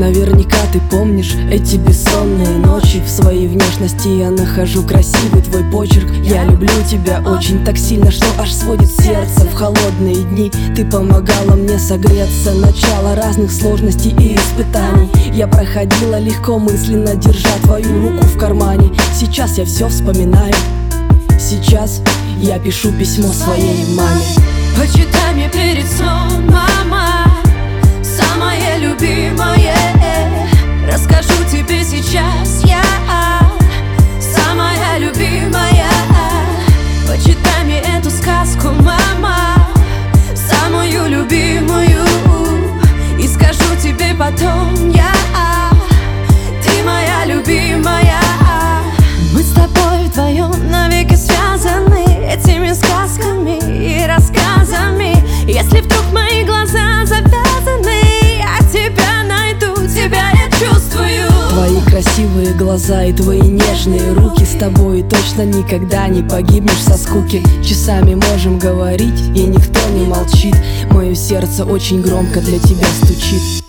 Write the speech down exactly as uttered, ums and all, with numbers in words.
Наверняка ты помнишь эти бессонные ночи. В своей внешности я нахожу красивый твой почерк. Я люблю тебя очень так сильно, что аж сводит сердце. В холодные дни ты помогала мне согреться. Начало разных сложностей и испытаний я проходила легко, мысленно держа твою руку в кармане. Сейчас я все вспоминаю. Сейчас я пишу письмо своей маме. Почитай мне перед сном, мама, самое любимое. Расскажу тебе сейчас я, самая любимая. Почитай мне эту сказку, мама, самую любимую. И скажу тебе потом я, ты моя любимая. Мы с тобой вдвоем навеки связаны этими сказками и рассказами. Если вдруг мои глаза завязаны, я тебя найду, тебя я чувствую. Твои красивые глаза и твои нежные руки. С тобой точно никогда не погибнешь со скуки. Часами можем говорить, и никто не молчит. Мое сердце очень громко для тебя стучит.